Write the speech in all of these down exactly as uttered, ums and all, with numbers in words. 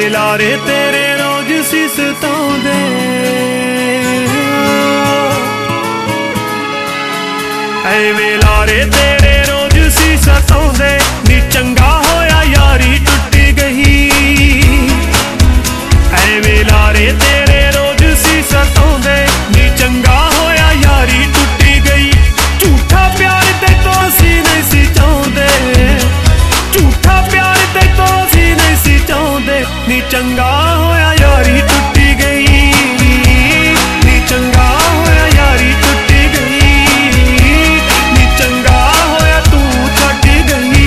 ਲਾਰੇ तेरे रोज सी सताउंदे ਐਵੇਂ ਲਾਰੇ तेरे रोज सी सताउंदे नी चंगा होया यारी टुट गई ਐਵੇਂ ਲਾਰੇ तेरे रोज सी सताउंदे नी चंगा होया यारी टुट गई झूठा प्यार ते तो असी नहीं सी चाहुंदे झूठा प्यार ते तो असी नहीं सी चाहुंदे नी चंगा होया यारी टुट गई नी चंगा होया यारी टुट गई नी चंगा होया तू छड्ड गई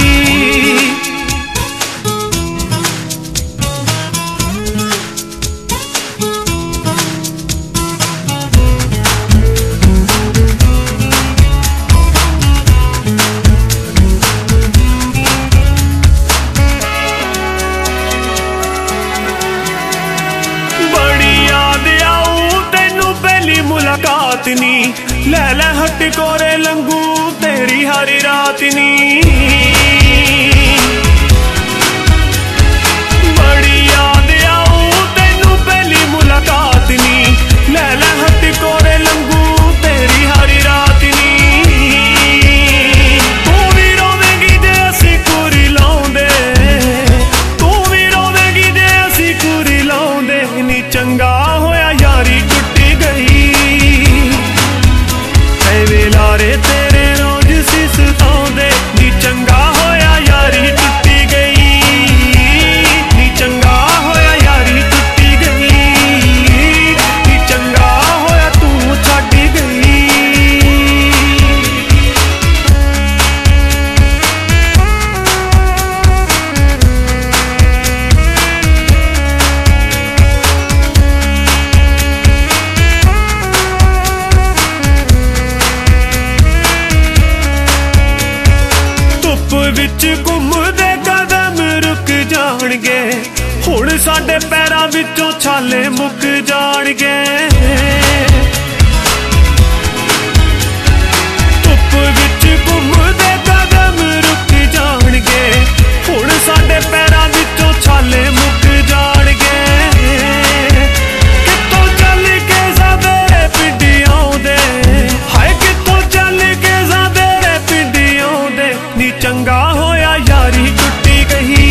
मुलाकात नी लै लै हट कोरे लंगू तेरी हरी रात नी बड़ी याद आऊं तेनू पहली मुलाकात नी लै लै हट कोरे लंगू तेरी हरी रात नी तू भी रोवेगी जे असी कुरी लाउंदे तू भी रोवेगी जे असी कुरी लाउंदे नी चंगा होया यारी टुट गई ਐਵੇਂ ਲਾਰੇ तेरे रोज सी सताउंदे नी चंगा होया यारी टुट गई नी चंगा होया यारी टुट गई नी चंगा होया तू छड्ड गई विच घुमदे कदम रुक जाणगे हुण साडे पैरां विचों छाले मुक जाणगे धुप विच घुमदे कदम रुक जाणगे हुण साडे पैरां विचों छाले मुक जाणगे कित्थों चल के सावेरे पिंड आउंदे हाय कित्थों चल के सावेरे पिंड आउंदे नी चंगा होया यारी टुट गई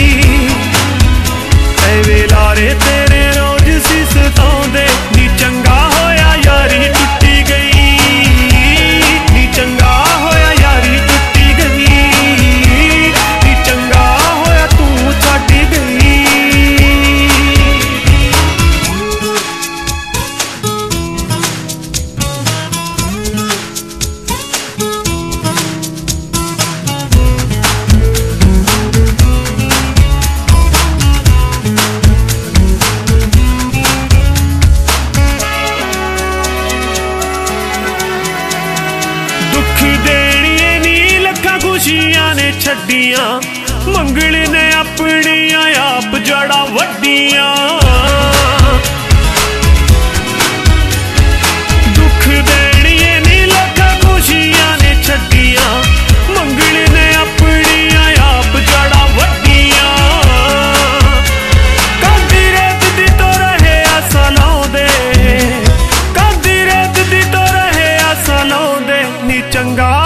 ऐਵੇਂ ਲਾਰੇ तेरे रोज सी सताउंदे नी चंगा होया यारी टुट गई नी चंगा होया यारी टुट गई नी चंगा होया तू छड्ड गई खुशियां ने छड्डियां मंगल ने अपनियां आप जड़ा वड्डियां दुख देणिए नी लखा खुशियां ने छड्डियां मंगल ने अपनियां आप जड़ा वड्डियां कांदी रेत दी तो रहे आसा लाउंदे कांदी रेत दी तो रहे आसा लाउंदे नी चंगा